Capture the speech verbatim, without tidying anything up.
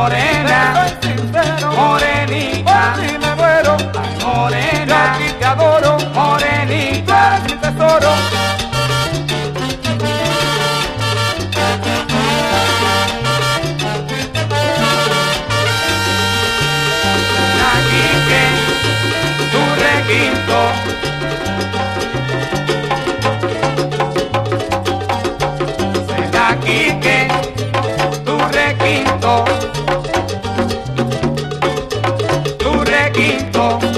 morena, soy sincero, morenita, por ti me muero, ay, yo morena, aquí te adoro, tú morenita. eres mi tesoro. Aquí que tu requinto